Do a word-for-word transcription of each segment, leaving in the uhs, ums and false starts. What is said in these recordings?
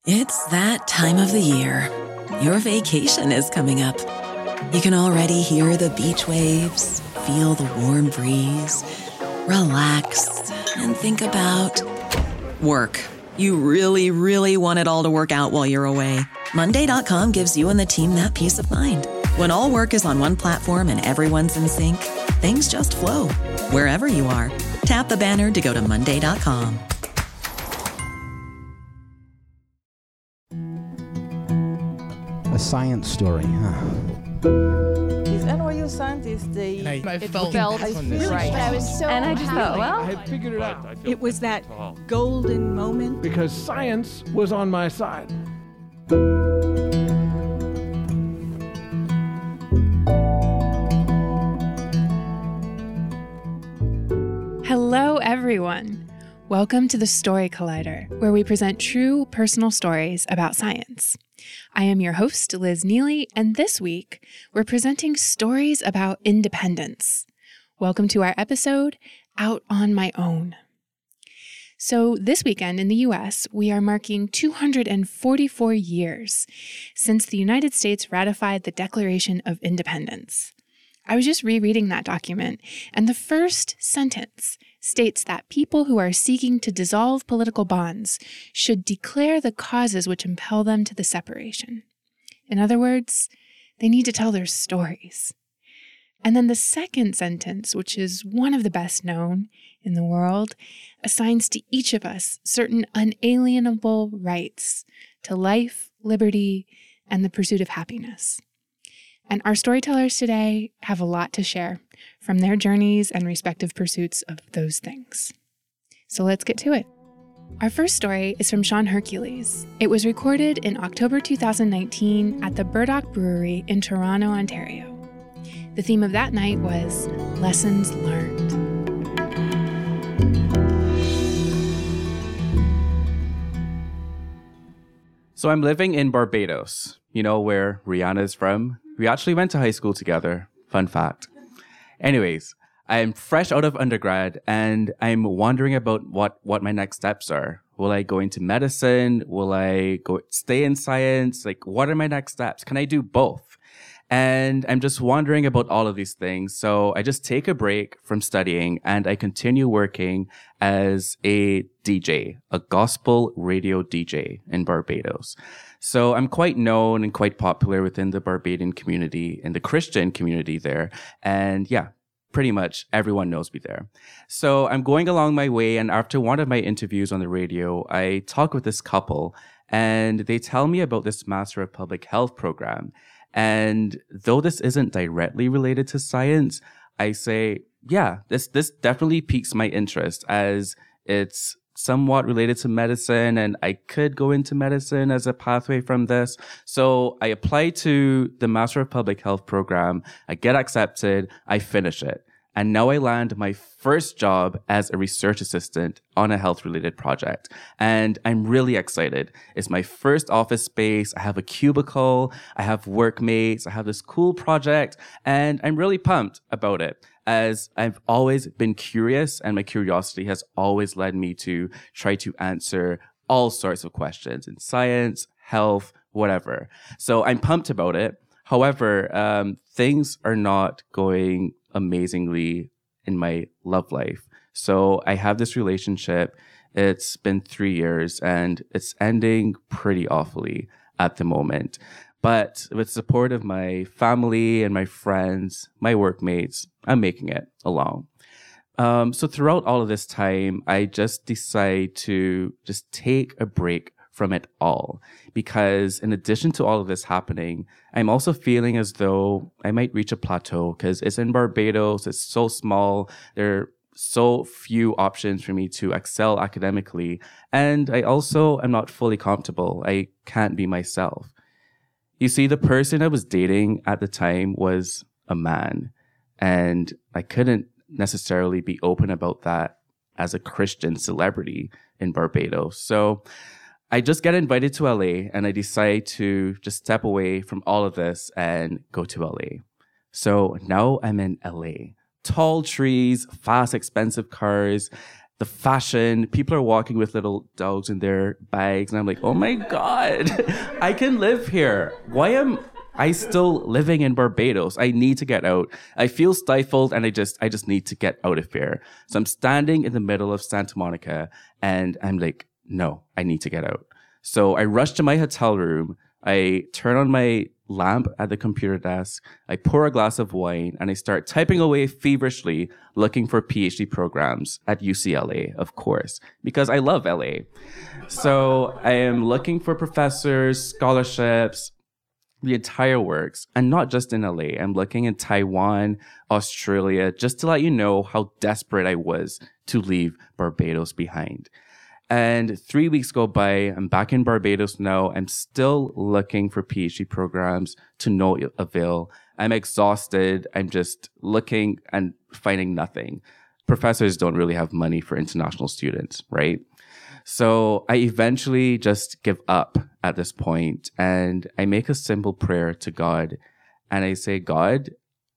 It's that time of the year. Your vacation is coming up. You can already hear the beach waves, feel the warm breeze, relax, and think about work. You really, really want it all to work out while you're away. Monday dot com gives you and the team that peace of mind. When all work is on one platform and everyone's in sync, things just flow. Wherever you are, tap the banner to go to Monday dot com. A science story, huh? These N Y U scientists, they And I, I it felt, felt I really right. I was so and I just thought, well, I had figured it out. It was that golden moment. Because science was on my side. Hello, everyone. Welcome to the Story Collider, where we present true personal stories about science. I am your host, Liz Neely, and this week we're presenting stories about independence. Welcome to our episode, Out on My Own. So this weekend in the U S, we are marking two hundred forty-four years since the United States ratified the Declaration of Independence. I was just rereading that document, and the first sentence states that people who are seeking to dissolve political bonds should declare the causes which impel them to the separation. In other words, they need to tell their stories. And then the second sentence, which is one of the best known in the world, assigns to each of us certain unalienable rights to life, liberty, and the pursuit of happiness. And our storytellers today have a lot to share from their journeys and respective pursuits of those things. So let's get to it. Our first story is from Sean Hercules. It was recorded in October two thousand nineteen at the Burdock Brewery in Toronto, Ontario. The theme of that night was Lessons Learned. So I'm living in Barbados, you know where Rihanna is from. We actually went to high school together. Fun fact. Anyways, I'm fresh out of undergrad and I'm wondering about what, what my next steps are. Will I go into medicine? Will I go stay in science? Like, what are my next steps? Can I do both? And I'm just wondering about all of these things. So I just take a break from studying and I continue working as a D J, a gospel radio D J in Barbados. So I'm quite known and quite popular within the Barbadian community and the Christian community there. And yeah, pretty much everyone knows me there. So I'm going along my way. And after one of my interviews on the radio, I talk with this couple and they tell me about this Master of Public Health program. And though this isn't directly related to science, I say, yeah, this, this definitely piques my interest as it's somewhat related to medicine and I could go into medicine as a pathway from this. So I apply to the Master of Public Health program. I get accepted. I finish it. And now I land my first job as a research assistant on a health-related project. And I'm really excited. It's my first office space. I have a cubicle. I have workmates. I have this cool project. And I'm really pumped about it, as I've always been curious and my curiosity has always led me to try to answer all sorts of questions in science, health, whatever. So I'm pumped about it. However, um, things are not going amazingly in my love life. So I have this relationship. It's been three years and it's ending pretty awfully at the moment. But with support of my family and my friends, my workmates, I'm making it along. Um, so throughout all of this time, I just decide to just take a break from it all. Because in addition to all of this happening, I'm also feeling as though I might reach a plateau because it's in Barbados. It's so small. There are so few options for me to excel academically. And I also am not fully comfortable. I can't be myself. You see, the person I was dating at the time was a man, and I couldn't necessarily be open about that as a Christian celebrity in Barbados. So I just get invited to L A and I decide to just step away from all of this and go to L A. So now I'm in L A. Tall trees, fast, expensive cars, the fashion, people are walking with little dogs in their bags. And I'm like, oh my God, I can live here. Why am I still living in Barbados? I need to get out. I feel stifled and I just, I just need to get out of here. So I'm standing in the middle of Santa Monica and I'm like, no, I need to get out. So I rush to my hotel room. I turn on my lamp at the computer desk. I pour a glass of wine and I start typing away feverishly looking for PhD programs at U C L A, of course, because I love L A. So I am looking for professors, scholarships, the entire works, and not just in L A. I'm looking in Taiwan, Australia, just to let you know how desperate I was to leave Barbados behind. And three weeks go by. I'm back in Barbados now. I'm still looking for PhD programs to no avail. I'm exhausted. I'm just looking and finding nothing. Professors don't really have money for international students, right? So I eventually just give up at this point and I make a simple prayer to God. And I say, God,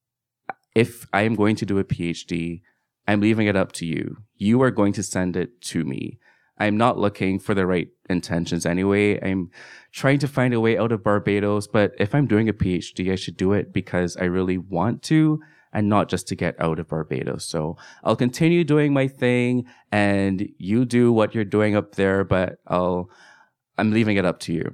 if I am going to do a PhD, I'm leaving it up to you. You are going to send it to me. I'm not looking for the right intentions anyway. I'm trying to find a way out of Barbados, but if I'm doing a PhD, I should do it because I really want to and not just to get out of Barbados. So I'll continue doing my thing and you do what you're doing up there, but I'll, I'm leaving it up to you.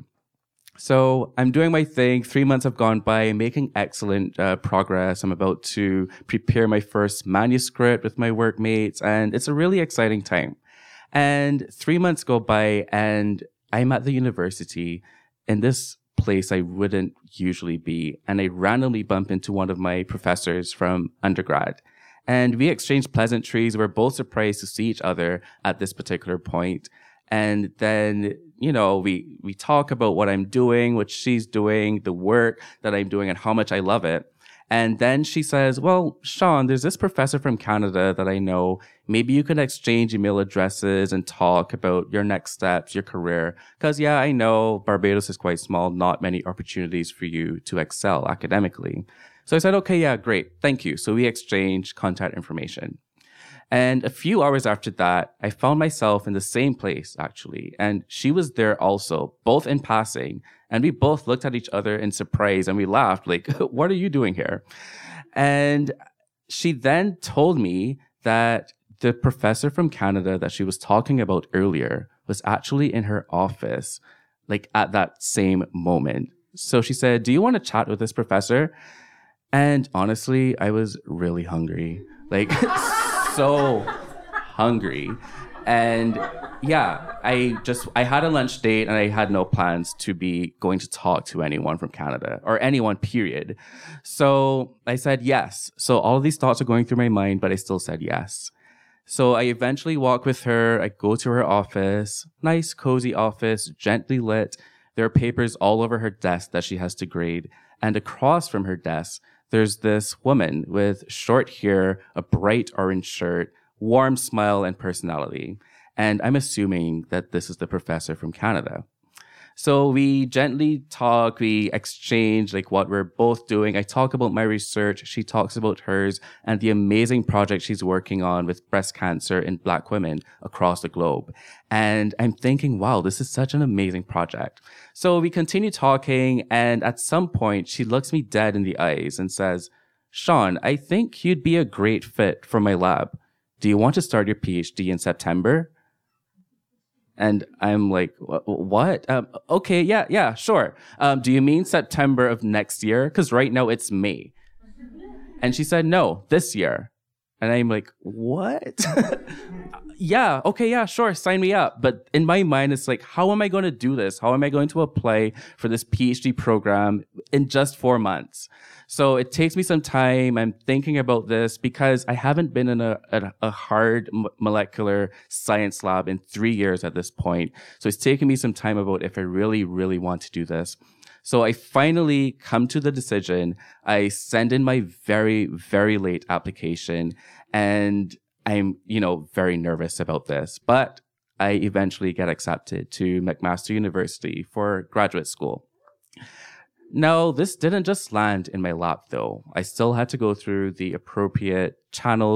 So I'm doing my thing. Three months have gone by, making excellent uh, progress. I'm about to prepare my first manuscript with my workmates, and it's a really exciting time. And three months go by and I'm at the university in this place I wouldn't usually be. And I randomly bump into one of my professors from undergrad. And we exchange pleasantries. We're both surprised to see each other at this particular point. And then, you know, we, we talk about what I'm doing, what she's doing, the work that I'm doing and how much I love it. And then she says, well, Sean, there's this professor from Canada that I know. Maybe you can exchange email addresses and talk about your next steps, your career. Because, yeah, I know Barbados is quite small, not many opportunities for you to excel academically. So I said, okay, yeah, great. Thank you. So we exchanged contact information. And a few hours after that, I found myself in the same place, actually. And she was there also, both in passing. And we both looked at each other in surprise and we laughed, like, what are you doing here? And she then told me that the professor from Canada that she was talking about earlier was actually in her office, like at that same moment. So she said, do you want to chat with this professor? And honestly, I was really hungry, like so hungry. And yeah, I just, I had a lunch date and I had no plans to be going to talk to anyone from Canada or anyone, period. So I said yes. So all of these thoughts are going through my mind, but I still said yes. So I eventually walk with her. I go to her office, nice, cozy office, gently lit. There are papers all over her desk that she has to grade. And across from her desk, there's this woman with short hair, a bright orange shirt, warm smile and personality. And I'm assuming that this is the professor from Canada. So we gently talk, we exchange like what we're both doing. I talk about my research, she talks about hers and the amazing project she's working on with breast cancer in Black women across the globe. And I'm thinking, wow, this is such an amazing project. So we continue talking and at some point she looks me dead in the eyes and says, Sean, I think you'd be a great fit for my lab. Do you want to start your PhD in September? And I'm like, what? Um, okay, yeah, yeah, sure. Um, do you mean September of next year? Because right now it's May. And she said, no, this year. And I'm like, what? Yeah, okay, yeah, sure, sign me up. But in my mind, it's like, how am I going to do this? How am I going to apply for this PhD program in just four months? So it takes me some time. I'm thinking about this because I haven't been in a, a, a hard m- molecular science lab in three years at this point. So it's taken me some time about if I really, really want to do this. So I finally come to the decision. I send in my very, very late application and I'm, you know, very nervous about this, but I eventually get accepted to McMaster University for graduate school. Now, this didn't just land in my lap, though. I still had to go through the appropriate channels of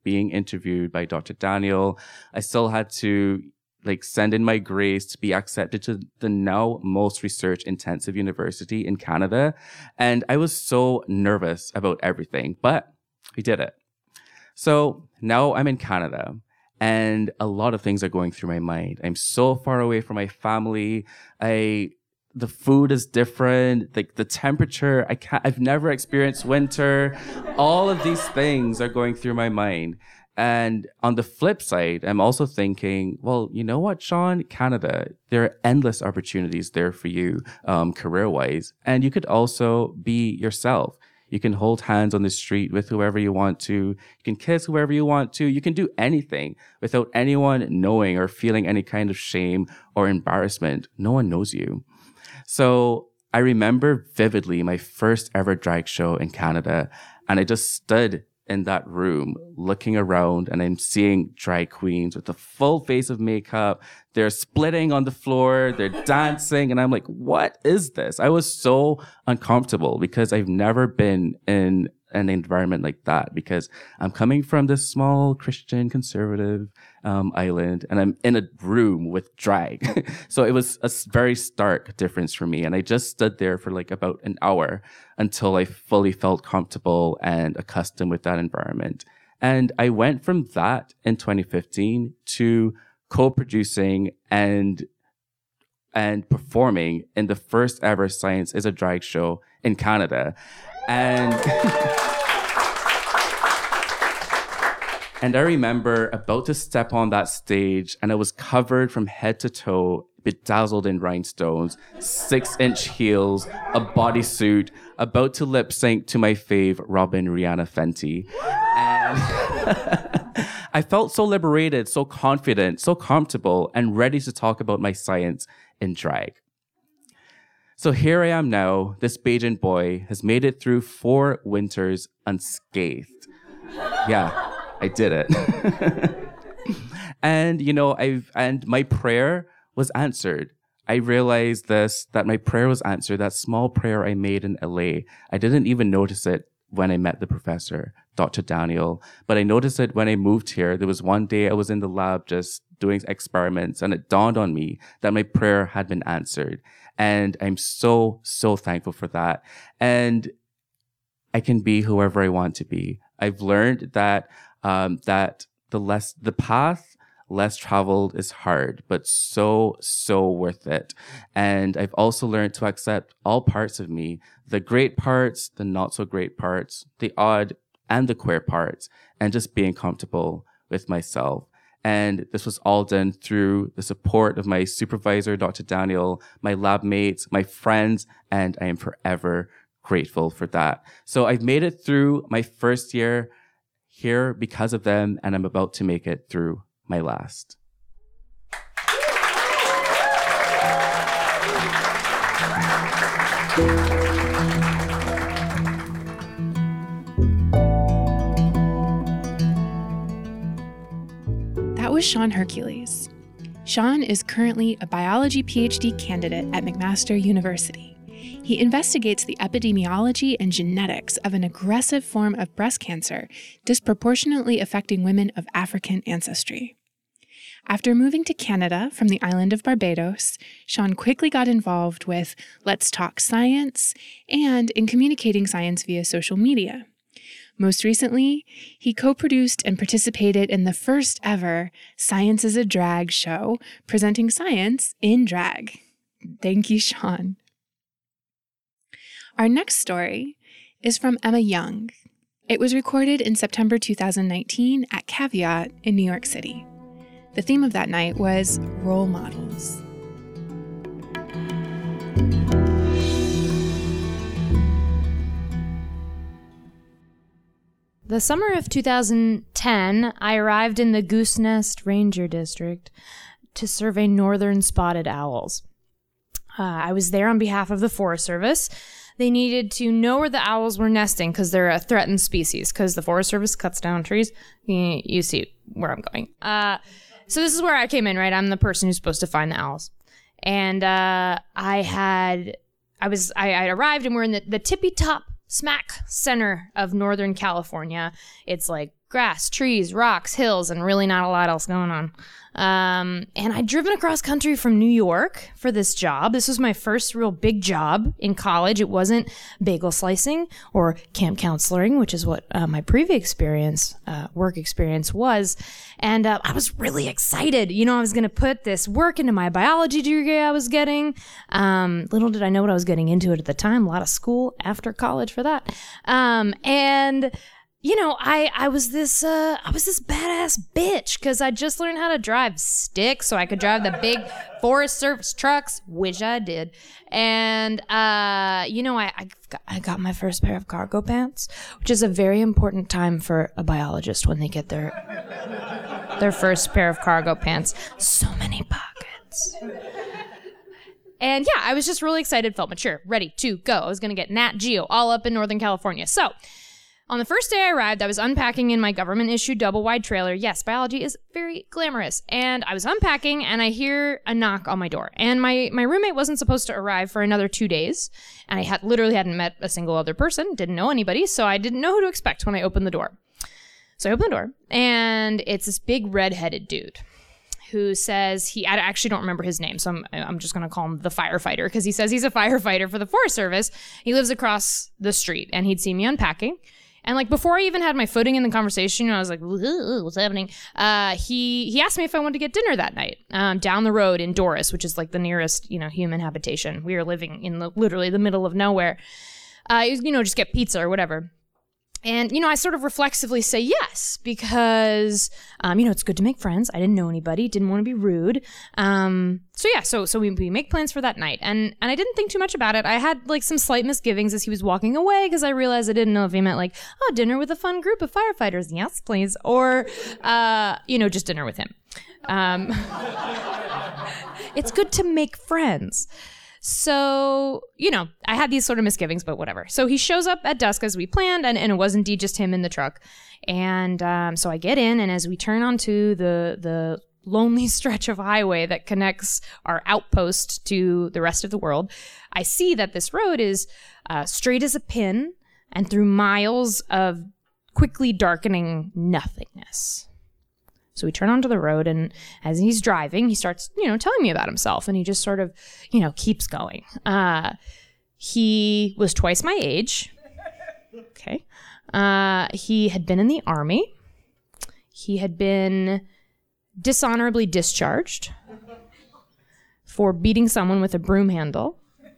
being interviewed by Doctor Daniel. I still had to like send in my grades to be accepted to the now most research intensive university in Canada. And I was so nervous about everything, but we did it. So now I'm in Canada and a lot of things are going through my mind. I'm so far away from my family. I, the food is different. Like the temperature, I can't, I've never experienced winter. All of these things are going through my mind. And on the flip side, I'm also thinking, well, you know what, Sean, Canada, there are endless opportunities there for you, um, career-wise. And you could also be yourself. You can hold hands on the street with whoever you want to. You can kiss whoever you want to. You can do anything without anyone knowing or feeling any kind of shame or embarrassment. No one knows you. So I remember vividly my first ever drag show in Canada. And I just stood in that room looking around and I'm seeing drag queens with a full face of makeup. They're splitting on the floor. They're dancing. And I'm like, what is this? I was so uncomfortable because I've never been in an environment like that because I'm coming from this small Christian conservative um, island and I'm in a room with drag. So it was a very stark difference for me. And I just stood there for like about an hour until I fully felt comfortable and accustomed with that environment. And I went from that in twenty fifteen to co-producing and and performing in the first ever Science is a Drag show in Canada. And and I remember about to step on that stage and I was covered from head to toe, bedazzled in rhinestones, six inch heels, a bodysuit, about to lip sync to my fave, Robin Rihanna Fenty. And I felt so liberated, so confident, so comfortable, and ready to talk about my science in drag. So here I am now, this Bajan boy has made it through four winters unscathed. Yeah, I did it. And, you know, I've, and my prayer was answered. I realized this, that my prayer was answered, that small prayer I made in L A. I didn't even notice it when I met the professor, Doctor Daniel, but I noticed it when I moved here. There was one day I was in the lab just doing experiments and it dawned on me that my prayer had been answered. And I'm so, so thankful for that. And I can be whoever I want to be. I've learned that, um, that the less, the path less traveled is hard, but so, so worth it. And I've also learned to accept all parts of me, the great parts, the not so great parts, the odd and the queer parts, and just being comfortable with myself. And this was all done through the support of my supervisor, Doctor Daniel, my lab mates, my friends, and I am forever grateful for that. So I've made it through my first year here because of them, and I'm about to make it through my last. That was Sean Hercules. Sean is currently a biology PhD candidate at McMaster University. He investigates the epidemiology and genetics of an aggressive form of breast cancer disproportionately affecting women of African ancestry. After moving to Canada from the island of Barbados, Sean quickly got involved with Let's Talk Science and in communicating science via social media. Most recently, he co-produced and participated in the first ever Science is a Drag show, presenting science in drag. Thank you, Sean. Our next story is from Emma Young. It was recorded in September two thousand nineteen at Caveat in New York City. The theme of that night was role models. The summer of two thousand ten, I arrived in the Goose Nest Ranger District to survey northern spotted owls. Uh, I was there on behalf of the Forest Service. They needed to know where the owls were nesting because they're a threatened species, because the Forest Service cuts down trees. You, you see where I'm going. Uh, so this is where I came in, right? I'm the person who's supposed to find the owls. And uh, I had, I was, I, I arrived and we're in the, the tippy top smack center of Northern California. It's like grass, trees, rocks, hills, and really not a lot else going on. Um, and I'd driven across country from New York for this job. This was my first real big job in college. It wasn't bagel slicing or camp counseling, which is what uh, my previous experience, uh, work experience was. And uh, I was really excited. You know, I was going to put this work into my biology degree I was getting. Um, little did I know what I was getting into it at the time. A lot of school after college for that. Um, and... You know, I, I was this uh, I was this badass bitch because I just learned how to drive stick so I could drive the big Forest Service trucks, which I did. And, uh, you know, I, I, got, I got my first pair of cargo pants, which is a very important time for a biologist when they get their their first pair of cargo pants. So many pockets. And yeah, I was just really excited, felt mature, ready to go. I was going to get Nat Geo all up in Northern California. So... on the first day I arrived, I was unpacking in my government-issued double-wide trailer. Yes, biology is very glamorous. And I was unpacking, and I hear a knock on my door. And my, my roommate wasn't supposed to arrive for another two days. And I had literally hadn't met a single other person, didn't know anybody, so I didn't know who to expect when I opened the door. So I opened the door, and it's this big red-headed dude who says he, I actually don't remember his name, so I'm, I'm just going to call him the firefighter, because he says he's a firefighter for the Forest Service. He lives across the street, and he'd seen me unpacking. And like before I even had my footing in the conversation, you know, I was like, what's happening? Uh, he he asked me if I wanted to get dinner that night um, down the road in Doris, which is like the nearest, you know, human habitation. We were living in the literally the middle of nowhere. Uh, you know, just get pizza or whatever. And, you know, I sort of reflexively say yes because, um, you know, it's good to make friends. I didn't know anybody, didn't want to be rude. Um, so yeah, so so we, we make plans for that night. And and I didn't think too much about it. I had like some slight misgivings as he was walking away because I realized I didn't know if he meant like, oh, dinner with a fun group of firefighters. Yes, please. Or, uh, you know, just dinner with him. Um, it's good to make friends. So, you know, I had these sort of misgivings, but whatever. So he shows up at dusk as we planned, and, and it was indeed just him in the truck. And um, so I get in, and as we turn onto the the lonely stretch of highway that connects our outpost to the rest of the world, I see that this road is uh, straight as a pin and through miles of quickly darkening nothingness. So we turn onto the road, and as he's driving, he starts, you know, telling me about himself, and he just sort of, you know, keeps going. Uh, he was twice my age. Okay. Uh, he had been in the Army. He had been dishonorably discharged for beating someone with a broom handle.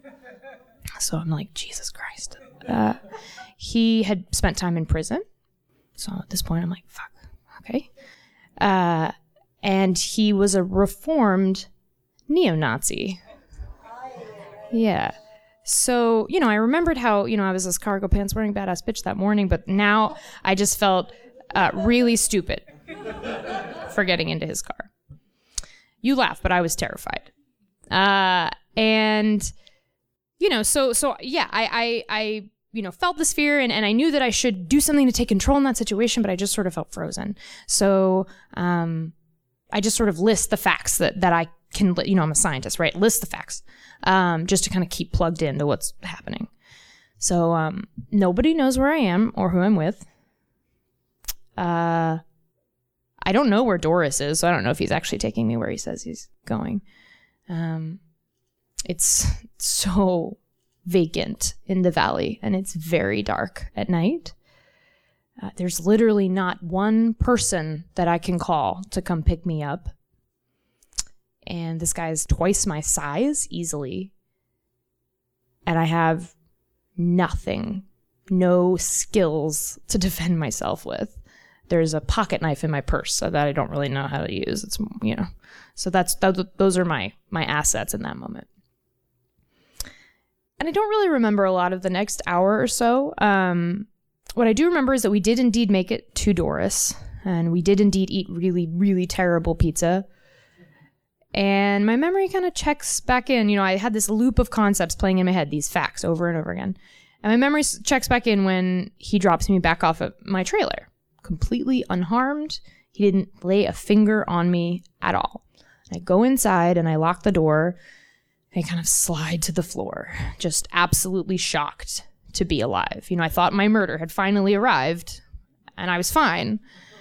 So I'm like, Jesus Christ. Uh, he had spent time in prison. So at this point, I'm like, fuck. Okay. Uh, and he was a reformed neo-Nazi. Yeah. So, you know, I remembered how, you know, I was this cargo pants wearing badass bitch that morning, but now I just felt uh, really stupid for getting into his car. You laugh, but I was terrified. Uh, and, you know, so, so yeah, I, I, I, you know, felt this fear, and, and I knew that I should do something to take control in that situation, but I just sort of felt frozen. So um, I just sort of list the facts that, that I can, you know, I'm a scientist, right? List the facts um, just to kind of keep plugged into what's happening. So um, nobody knows where I am or who I'm with. Uh, I don't know where Doris is, so I don't know if he's actually taking me where he says he's going. Um, it's so vacant in the valley, and it's very dark at night. Uh, there's literally not one person that I can call to come pick me up. And this guy is twice my size easily. And I have nothing, no skills to defend myself with. There's a pocket knife in my purse so that I don't really know how to use. It's, you know, so that's, that, those are my, my assets in that moment. And I don't really remember a lot of the next hour or so. Um, what I do remember is that we did indeed make it to Doris, and we did indeed eat really, really terrible pizza. And my memory kind of checks back in. You know, I had this loop of concepts playing in my head, these facts over and over again. And my memory checks back in when he drops me back off at my trailer, completely unharmed. He didn't lay a finger on me at all. I go inside and I lock the door. I kind of slide to the floor, just absolutely shocked to be alive. You know, I thought my murder had finally arrived, and I was fine.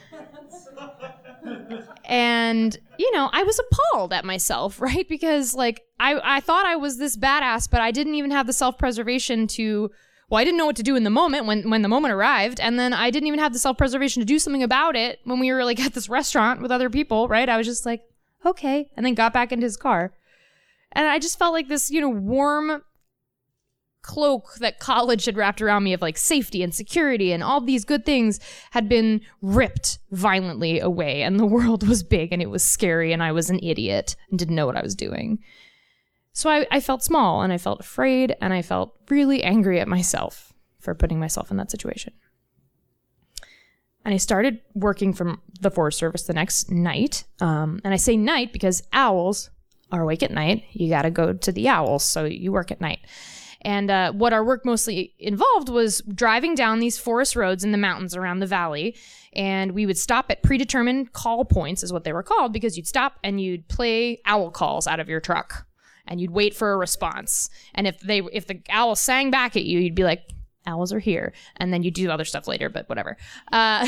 And, you know, I was appalled at myself, right? Because, like, I, I thought I was this badass, but I didn't even have the self-preservation to, well, I didn't know what to do in the moment when, when the moment arrived. And then I didn't even have the self-preservation to do something about it when we were, like, at this restaurant with other people, right? I was just like, okay. And then got back into his car. And I just felt like this, you know, warm cloak that college had wrapped around me of like safety and security and all these good things had been ripped violently away, and the world was big and it was scary and I was an idiot and didn't know what I was doing. So I, I felt small and I felt afraid and I felt really angry at myself for putting myself in that situation. And I started working from the Forest Service the next night. Um, and I say night because owls are awake at night. You got to go to the owls, so you work at night. And uh, what our work mostly involved was driving down these forest roads in the mountains around the valley. And we would stop at predetermined call points, is what they were called, because you'd stop and you'd play owl calls out of your truck. And you'd wait for a response. And if they, if the owl sang back at you, you'd be like, owls are here. And then you do other stuff later, but whatever. Uh,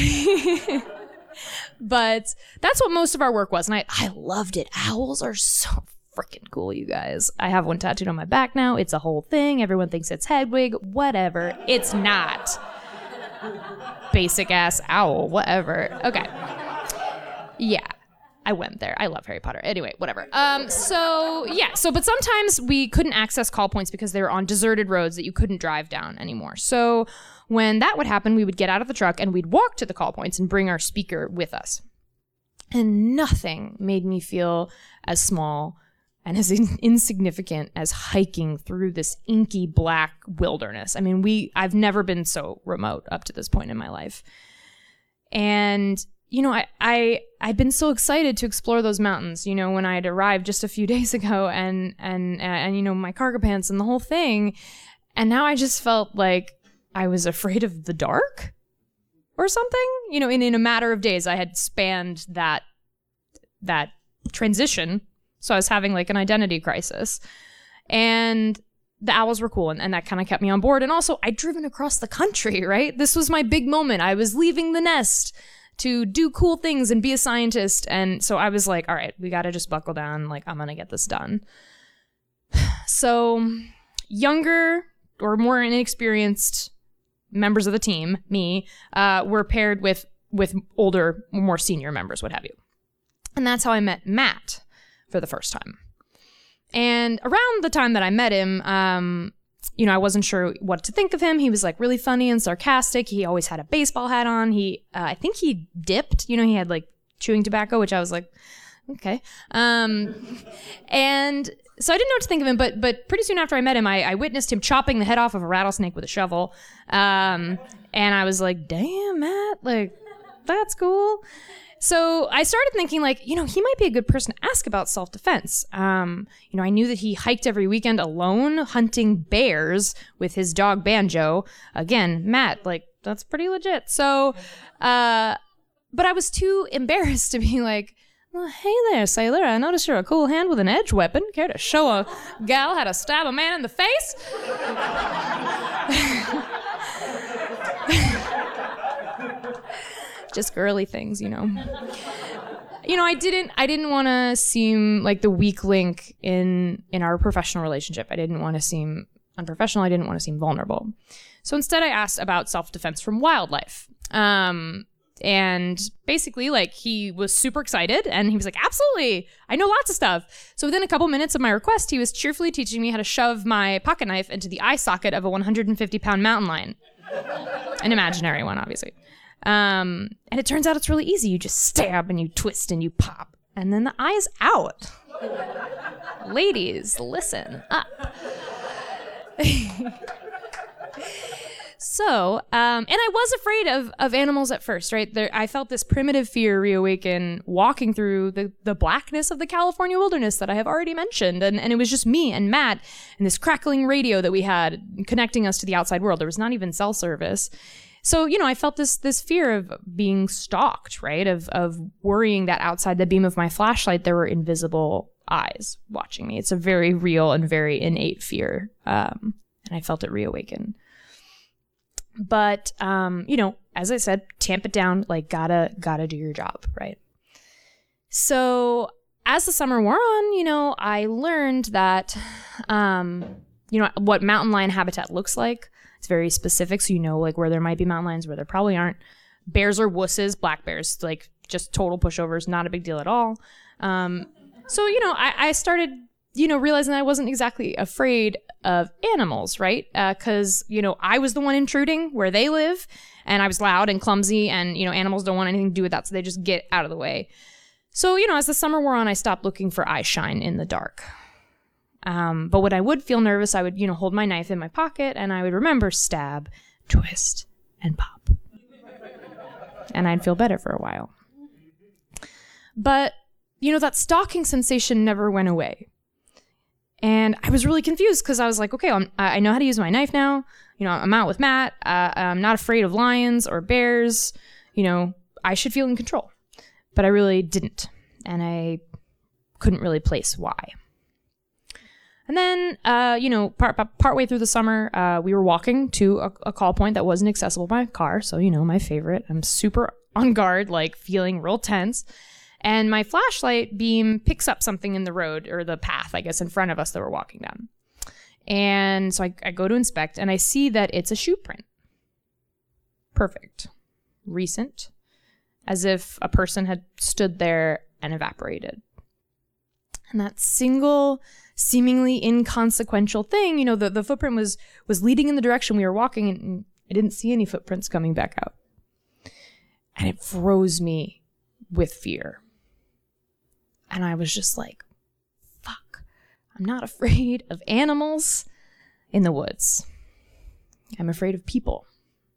but that's what most of our work was. And I, I loved it. Owls are so freaking cool, you guys. I have one tattooed on my back now. It's a whole thing. Everyone thinks it's Hedwig. Whatever. It's not. Basic ass owl. Whatever. Okay. Yeah. I went there. I love Harry Potter. Anyway, whatever. Um, so, yeah. So, but sometimes we couldn't access call points because they were on deserted roads that you couldn't drive down anymore. So when that would happen, we would get out of the truck and we'd walk to the call points and bring our speaker with us. And nothing made me feel as small and as in- insignificant as hiking through this inky black wilderness. I mean, we I've never been so remote up to this point in my life. And, you know, I, I, I'd been so excited to explore those mountains, you know, when I had arrived just a few days ago and, and, and, and, you know, my cargo pants and the whole thing. And now I just felt like I was afraid of the dark or something. You know, in, in a matter of days, I had spanned that, that transition. So I was having like an identity crisis. And the owls were cool, and, and that kind of kept me on board. And also, I'd driven across the country, right? This was my big moment. I was leaving the nest to do cool things and be a scientist. And so I was like, all right, we got to just buckle down. Like, I'm going to get this done. So younger or more inexperienced members of the team, me, uh, were paired with, with older, more senior members, what have you. And that's how I met Matt for the first time. And around the time that I met him, um, you know, I wasn't sure what to think of him. He was like really funny and sarcastic. He always had a baseball hat on. He, uh, I think he dipped, you know, he had like chewing tobacco, which I was like, okay. Um, and so I didn't know what to think of him, but, but pretty soon after I met him, I, I witnessed him chopping the head off of a rattlesnake with a shovel. Um, and I was like, damn, Matt, like, that's cool. So I started thinking, like, you know, he might be a good person to ask about self-defense. Um, you know, I knew that he hiked every weekend alone, hunting bears with his dog Banjo. Again, Matt, like, that's pretty legit. So, uh, but I was too embarrassed to be like, well, hey there, sailor, I notice you're a cool hand with an edge weapon. Care to show a gal how to stab a man in the face? Just girly things, you know. You know, I didn't I didn't want to seem like the weak link in in our professional relationship. I didn't want to seem unprofessional. I didn't want to seem vulnerable. So instead I asked about self-defense from wildlife. Um, and basically, like, he was super excited and he was like, absolutely, I know lots of stuff. So within a couple minutes of my request, he was cheerfully teaching me how to shove my pocket knife into the eye socket of a one hundred fifty pound mountain lion. An imaginary one, obviously. Um, and it turns out it's really easy. You just stab and you twist and you pop, and then the eye's out. Ladies, listen up. So, um, and I was afraid of, of animals at first, right? There, I felt this primitive fear reawaken walking through the, the blackness of the California wilderness that I have already mentioned. And, and it was just me and Matt and this crackling radio that we had connecting us to the outside world. There was not even cell service. So, you know, I felt this this fear of being stalked, right? Of of worrying that outside the beam of my flashlight, there were invisible eyes watching me. It's a very real and very innate fear. Um, and I felt it reawaken. But, um, you know, as I said, tamp it down, like gotta, gotta do your job, right? So as the summer wore on, you know, I learned that, um, you know, what mountain lion habitat looks like. It's very specific. So you know, like where there might be mountain lions, where there probably aren't. Bears or wusses, black bears, like just total pushovers, not a big deal at all. Um, so, you know, I, I started, you know, realizing that I wasn't exactly afraid of animals, right? Because, uh, you know, I was the one intruding where they live, and I was loud and clumsy, and, you know, animals don't want anything to do with that, so they just get out of the way. So, you know, as the summer wore on, I stopped looking for eye shine in the dark. Um, but when I would feel nervous, I would, you know, hold my knife in my pocket, and I would remember stab, twist, and pop. And I'd feel better for a while. But, you know, that stalking sensation never went away. And I was really confused because I was like, okay, I'm, I know how to use my knife now. You know, I'm out with Matt. Uh, I'm not afraid of lions or bears. You know, I should feel in control. But I really didn't. And I couldn't really place why. And then, uh, you know, part, part way through the summer, uh, we were walking to a, a call point that wasn't accessible by car. So, you know, my favorite. I'm super on guard, like feeling real tense. And my flashlight beam picks up something in the road, or the path, I guess, in front of us that we're walking down. And so I, I go to inspect, and I see that it's a shoe print. Perfect. Recent. As if a person had stood there and evaporated. And that single, seemingly inconsequential thing, you know, the, the footprint was was leading in the direction we were walking, and I didn't see any footprints coming back out. And it froze me with fear. And I was just like, fuck, I'm not afraid of animals in the woods. I'm afraid of people.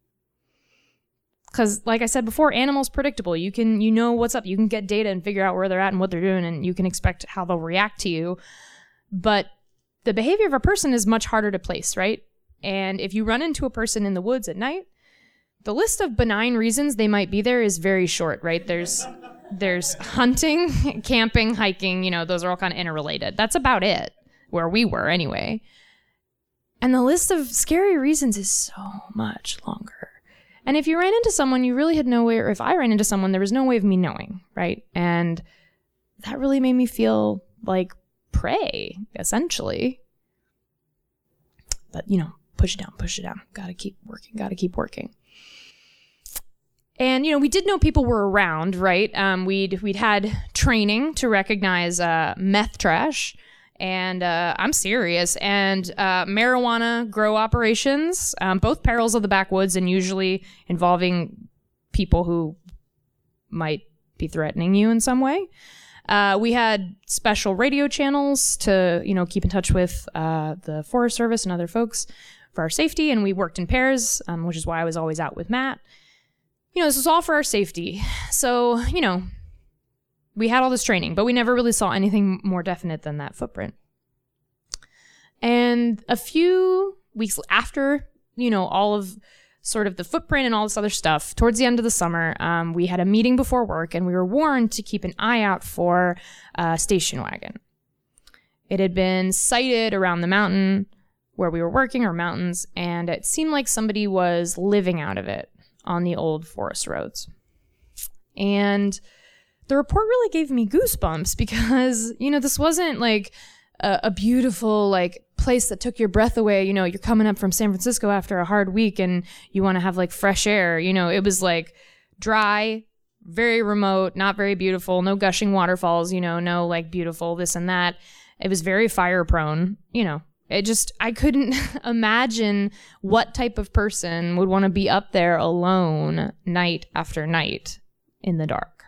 Because, like I said before, animals predictable. You can, you know what's up. You can get data and figure out where they're at and what they're doing, and you can expect how they'll react to you. But the behavior of a person is much harder to place, right? And if you run into a person in the woods at night, the list of benign reasons they might be there is very short, right? There's there's hunting, camping, hiking, you know, those are all kind of interrelated. That's about it, where we were anyway. And the list of scary reasons is so much longer. And if you ran into someone, you really had no way, or if I ran into someone, there was no way of me knowing, right? And that really made me feel like prey, essentially. But, you know, push it down, push it down. Gotta keep working, gotta keep working. And, you know, we did know people were around, right? Um, we'd we'd had training to recognize uh, meth trash. And uh, I'm serious. And uh, marijuana grow operations, um, both perils of the backwoods and usually involving people who might be threatening you in some way. Uh, we had special radio channels to, you know, keep in touch with uh, the Forest Service and other folks for our safety. And we worked in pairs, um, which is why I was always out with Matt. You know, this was all for our safety. So, you know, we had all this training, but we never really saw anything more definite than that footprint. And a few weeks after, you know, all of sort of the footprint and all this other stuff, towards the end of the summer, um, we had a meeting before work, and we were warned to keep an eye out for a station wagon. It had been sighted around the mountain where we were working, or mountains, and it seemed like somebody was living out of it on the old forest roads. And the report really gave me goosebumps because, you know, this wasn't like a, a beautiful, like, place that took your breath away. You know, you're coming up from San Francisco after a hard week and you want to have like fresh air. You know, it was like dry, very remote, not very beautiful, no gushing waterfalls, you know, no like beautiful this and that. It was very fire prone, you know. It just, I couldn't imagine what type of person would want to be up there alone night after night in the dark.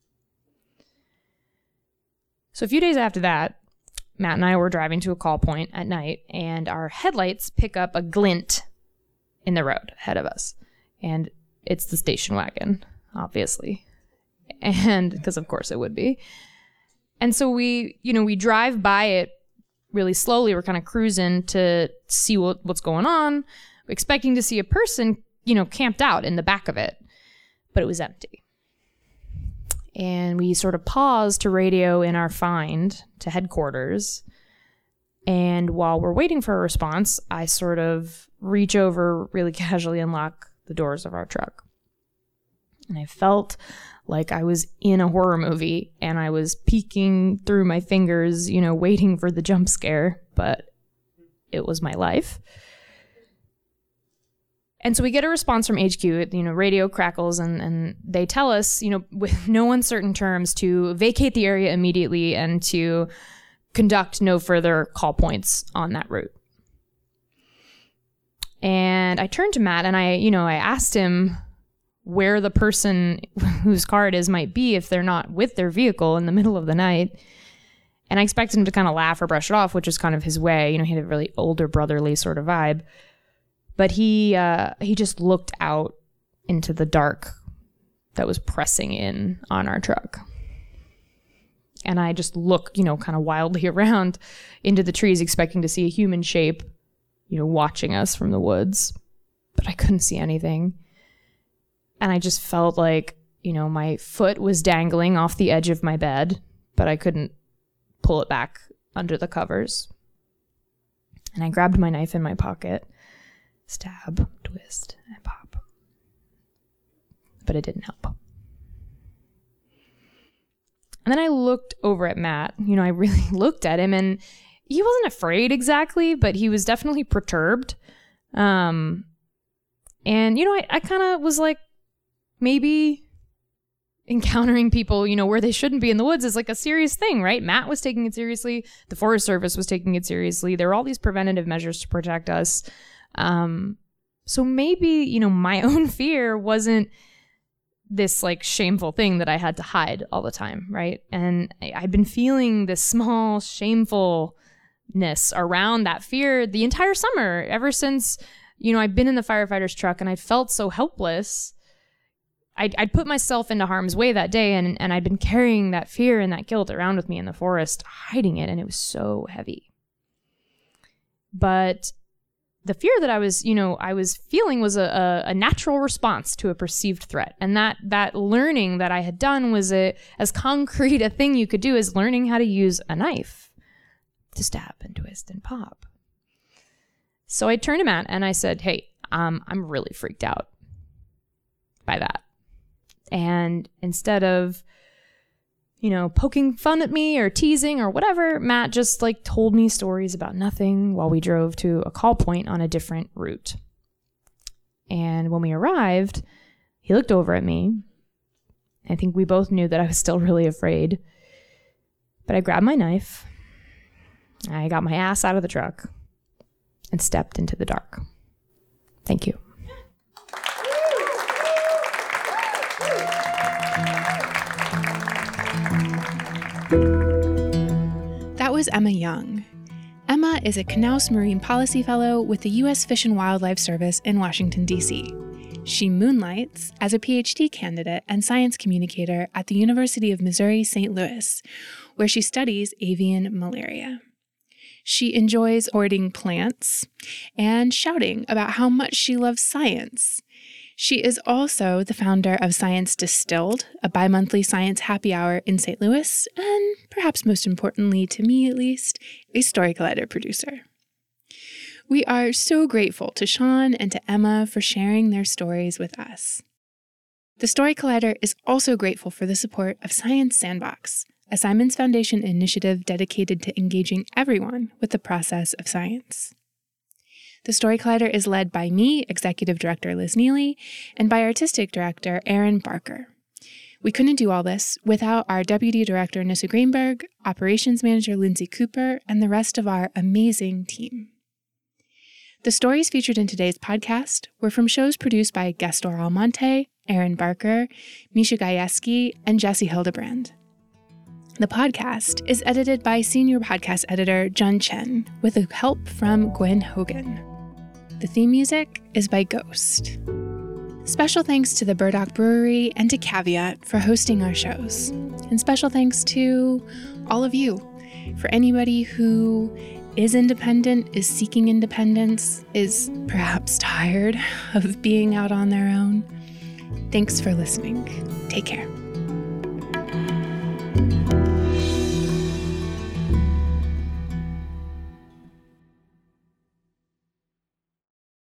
So a few days after that, Matt and I were driving to a call point at night, and our headlights pick up a glint in the road ahead of us. And it's the station wagon, obviously. And because of course it would be. And so we, you know, we drive by it really slowly. We're kind of cruising to see what, what's going on, expecting to see a person, you know, camped out in the back of it. But it was empty. And we sort of paused to radio in our find to headquarters. And while we're waiting for a response, I sort of reach over really casually and lock the doors of our truck. And I felt like I was in a horror movie and I was peeking through my fingers, you know, waiting for the jump scare, but it was my life. And so we get a response from H Q, you know, radio crackles, and, and they tell us, you know, with no uncertain terms, to vacate the area immediately and to conduct no further call points on that route. And I turned to Matt and I, you know, I asked him where the person whose car it is might be if they're not with their vehicle in the middle of the night. And I expected him to kind of laugh or brush it off, which is kind of his way. You know, he had a really older brotherly sort of vibe. But he uh, he just looked out into the dark that was pressing in on our truck. And I just look, you know, kind of wildly around into the trees, expecting to see a human shape, you know, watching us from the woods. But I couldn't see anything. And I just felt like, you know, my foot was dangling off the edge of my bed, but I couldn't pull it back under the covers. And I grabbed my knife in my pocket, stab, twist, and pop. But it didn't help. And then I looked over at Matt. You know, I really looked at him, and he wasn't afraid exactly, but he was definitely perturbed. Um, and, you know, I, I kind of was like, maybe encountering people, you know, where they shouldn't be in the woods is like a serious thing, right? Matt was taking it seriously. The Forest Service was taking it seriously. There were all these preventative measures to protect us. Um, so maybe, you know, my own fear wasn't this like shameful thing that I had to hide all the time, right? And I, I've been feeling this small shamefulness around that fear the entire summer, ever since, you know, I've been in the firefighter's truck and I felt so helpless. I'd, I'd put myself into harm's way that day, and, and I'd been carrying that fear and that guilt around with me in the forest, hiding it, and it was so heavy. But the fear that I was, you know, I was feeling was a, a, a natural response to a perceived threat. And that that learning that I had done was a, as concrete a thing you could do as learning how to use a knife to stab and twist and pop. So I turned to Matt and I said, hey, um, I'm really freaked out by that. And instead of, you know, poking fun at me or teasing or whatever, Matt just like told me stories about nothing while we drove to a call point on a different route. And when we arrived, he looked over at me. I think we both knew that I was still really afraid. But I grabbed my knife, I got my ass out of the truck, and stepped into the dark. Thank you. That was Emma Young. Emma is a Knauss Marine Policy Fellow with the U S Fish and Wildlife Service in Washington, D C. She moonlights as a P H D candidate and science communicator at the University of Missouri Saint Louis, where she studies avian malaria. She enjoys hoarding plants and shouting about how much she loves science. She is also the founder of Science Distilled, a bi-monthly science happy hour in Saint Louis, and perhaps most importantly, to me at least, a Story Collider producer. We are so grateful to Sean and to Emma for sharing their stories with us. The Story Collider is also grateful for the support of Science Sandbox, a Simons Foundation initiative dedicated to engaging everyone with the process of science. The Story Collider is led by me, Executive Director Liz Neely, and by Artistic Director Aaron Barker. We couldn't do all this without our Deputy Director Nissa Greenberg, Operations Manager Lindsay Cooper, and the rest of our amazing team. The stories featured in today's podcast were from shows produced by Gastor Almonte, Aaron Barker, Misha Gajewski, and Jesse Hildebrand. The podcast is edited by Senior Podcast Editor John Chen with the help from Gwen Hogan. The theme music is by Ghost. Special thanks to the Burdock Brewery and to Caveat for hosting our shows. And special thanks to all of you, for anybody who is independent, is seeking independence, is perhaps tired of being out on their own. Thanks for listening. Take care.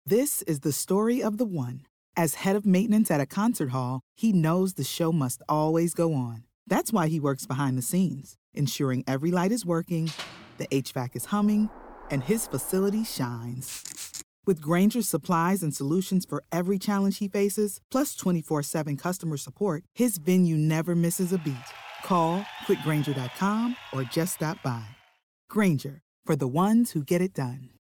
This is the story of the one. As head of maintenance at a concert hall, he knows the show must always go on. That's why he works behind the scenes, ensuring every light is working, the H V A C is humming, and his facility shines. With Grainger's supplies and solutions for every challenge he faces, plus twenty-four seven customer support, his venue never misses a beat. Call quick grainger dot com or just stop by. Grainger, for the ones who get it done.